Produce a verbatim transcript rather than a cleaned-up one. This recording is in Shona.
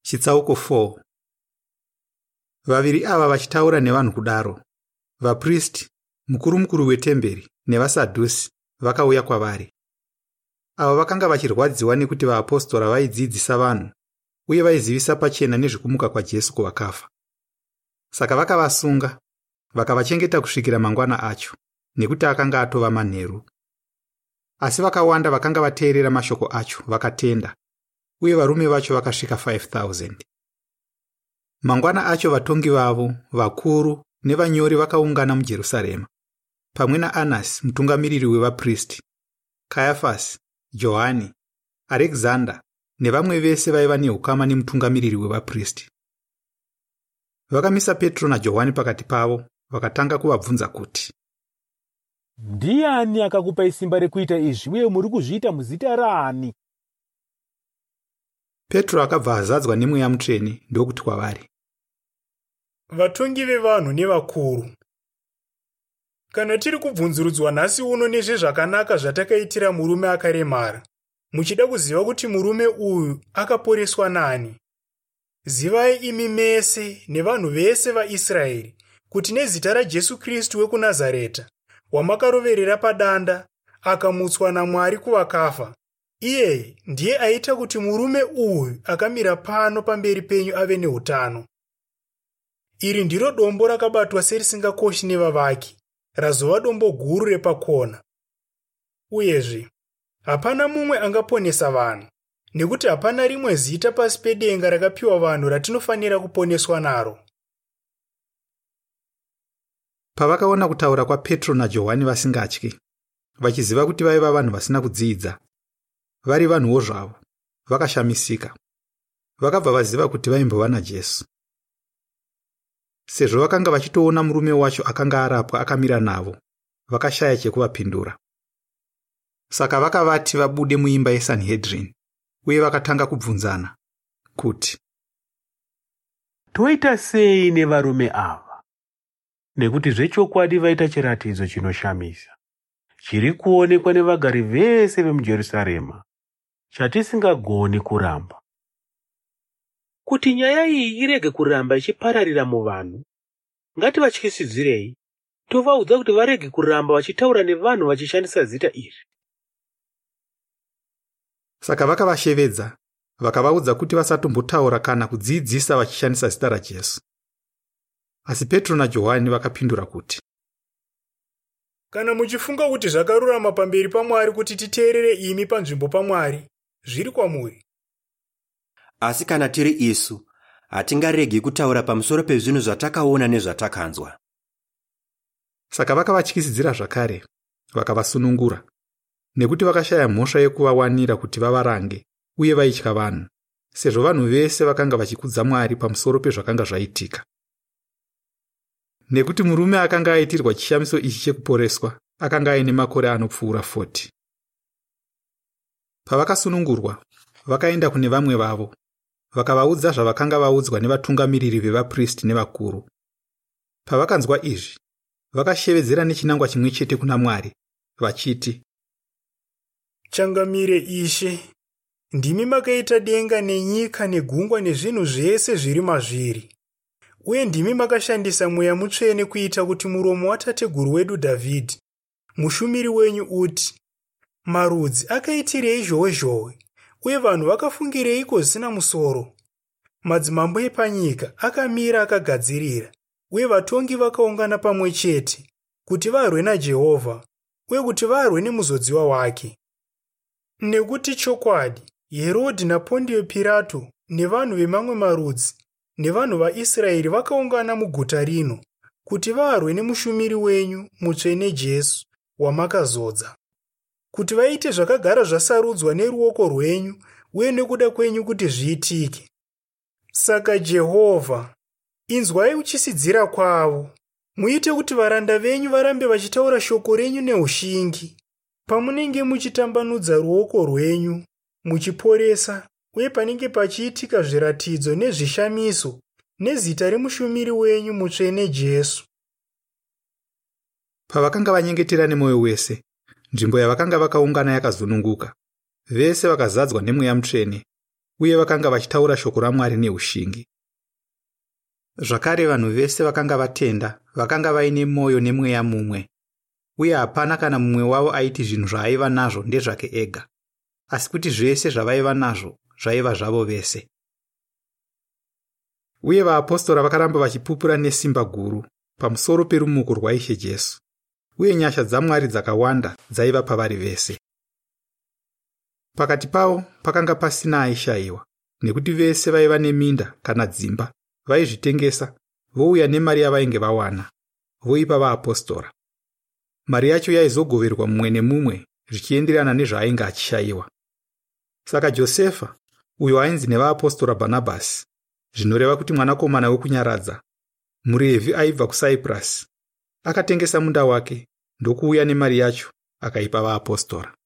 Chitsauko four. Vaviri ava vachitaura nevanhu kudaro, vapristi, mukuru mukuru wetemberi nevasadhusi vakauya kwavari. Ava vakanga vachirwadziwa nekuti vaapostora vaidzidzisa vanhu uye vaizivisa pachena nezvekumuka kwaJesu kuvakafa. Saka vakavasunga, vakavachengeta kusvikira mangwana acho, nekuti akanga atova manheru. Asi vakawanda vakanga vateerera mashoko acho vakatenda, uye varume vacho vakasvika five thousand. Mangwana acho vatongi vavo, vakuru nevanyori vakaungana muJerusarema, pamwe naAnasi mutungamiriri wevapristi, Kayafasi, Johani, Alexander nevamwe vese vaiva neukama nemutungamiriri wevapristi. Vakamisa Petro naJohani pakati pavo, vakatanga kuvabvunza kuti, ndiani akakupai simba rekuita izvi uye muri kuzviita muzita raani? Petro akabva azadzwa nemweya mutsvene ndokuti kwavari, vatongi vevanhu nevakuru, kana tiri kubvunzurudzwa nhasi uno nezvezvakanaka zvatakaitira murume akaremara, muchida kuziva kuti murume uyu akaporeswa nani, zivai imi mese nevanhu vese vaIsraeri kuti nezita raJesu Kristu wekuNazareta, wamakaroverera padanda, akamutswa naMwari kuvakafa, iye ndiye aita kuti murume uyu akamira pano pamberi penyu ave neutano. Iri ndiro dombo rakabatwa serisingakoshi nevavaki, razova dombo guru repakona. Uyezve, hapana mumwe angaponesa vanhu, nekuti hapana rimwe zita pasi pedenga rakapiwa vanhu ratinofanira kuponeswa naro. Pavakaona kutaura kwaPetro naJohani vasingatyi, vachiziva kuti vaiva vanhu vasina kudzidza, vari vanhuwo zvavo, vakashamisika. Vakabva vaziva kuti vaimbova naJesu. Sezvo vakanga vachitoona murume wacho akanga arapwa akamira navo, vakashaya chekuvapindura. Saka vakavati vabude muimba yeSanhedrin, uye vakatanga kubvunzana kuti, toita sei nevarume ava? Nekuti zvechokwadi vaita chiratidzo chinoshamisa, chiri kuonekwa nevagari vese vemuJerusarema, chatisingagoni kuramba. Kuti nyaya iyi irege kuramba ichipararira muvanhu, ngativatyisidzirei, tovaudza kuti varege kuramba vachitaura nevanhu vachishandisa zita iri. Saka vakavashevedza, vakavaudza kuti vasatombotaura kana kudzidzisa vachishandisa zita raJesu. Asi Petro naJohani vakapindura kuti, kana muchifunga kuti zvakarurama pamberi paMwari kuti titeerere imi panzvimbo paMwari, zviri kwamuri. Asi kana tiri isu, hatingaregi kutaura pamusoro pezvinhu zvatakaona nezvatakanzwa. Saka vakavatyisidzira zvakare, vakavasunungura, nekuti vakashaya mhosva yekuvawanira kuti vavarange uye vaitya vanhu, sezvo vanhu vese vakanga vachikudza Mwari pamusoro pezvakanga zvaitika. Nekuti murume akanga aitirwa chishamiso ichi chekuporeswa akanga aine makore anopfuura forty. Pavakasunungurwa, vakaenda kune vamwe vavo, vakavaudza zvavakanga vaudzwa nevatungamiriri vevapristi nevakuru. Pavakanzwa izvi, vakashevedzera nechinangwa chimwe chete kuna Mwari, vachiti, changamire Ishe, ndimi makaita denga nenyika negungwa nezvinhu zvese zviri mazviri. Uye ndimi makashandisa mweya mutsvene kuita kuti muromo watateguru wedu Dhavhidhi, mushumiri wenyu uti, marudzi akaitirei zhowe zhowe, uye vanhu vakafungireiko zvisina musoro. Madzimambo epanyika akamira akagadzirira, uye vatongi vakaungana pamwe chete, kuti varwe naJehovha, uye kuti varwe nemuzodziwa wake. Nekuti chokwadi, Herodhi naPondio Pirato nevanhu vemamwe marudzi nevanhu vaIsraeri vakaungana muguta rino, kuti varwe nemushumiri wenyu mutsvene Jesu, wamakazodza, kuti vaite zvakagara zvasarudzwa neruoko rwenyu uye nekuda kwenyu kuti zviitike. Saka Jehovha, inzwai kuchisidzira kwavo, muite kuti varanda venyu varambe vachitaura shoko renyu neushingi, pamunenge muchitambanudza ruoko rwenyu, muchiporesa, uye panenge pachiitika zviratidzo nezvishamiso nezita remushumiri wenyu mutsvene Jesu. Pavakanga vanyengetera nemwoyo wese, nzvimbo yavakanga vakaungana yakazununguka, vese vakazadzwa nemweya mutsvene, uye vakanga vachitaura shoko raMwari neushingi. Zvakare vanhu vese vakanga vatenda vakanga vaine mwoyo nemweya mumwe, uye hapana kana mumwe wavo aiti zvinhu zvaaiva nazvo ndezvake ega, asi kuti zvese zvavaiva nazvo zvaiva zvavo vese. Uye vaapostora vakaramba vachipupura nesimba guru pamusoro perumuko rwaIshe Jesu, uye nyasha dzaMwari dzakawanda dzaiva pavari vese. Pakati pavo pakanga pasina aishayiwa, nekuti vese vaiva neminda kana dzimba vaizvitengesa, vouya nemari yavainge vawana, voipa vaApostora. Mari yacho yaizogoverwa mumwe nemumwe zvichienderana nezvaainge achishayiwa. Saka Josefa, uyo ainzi nevaApostora Bhanabhasi, zvinoreva kuti mwanakomana wekunyaradza, muRevhi aibva kuSaipurasi, akatengesa munda wake ndokuuya nemari yacho akaipa vaApostora.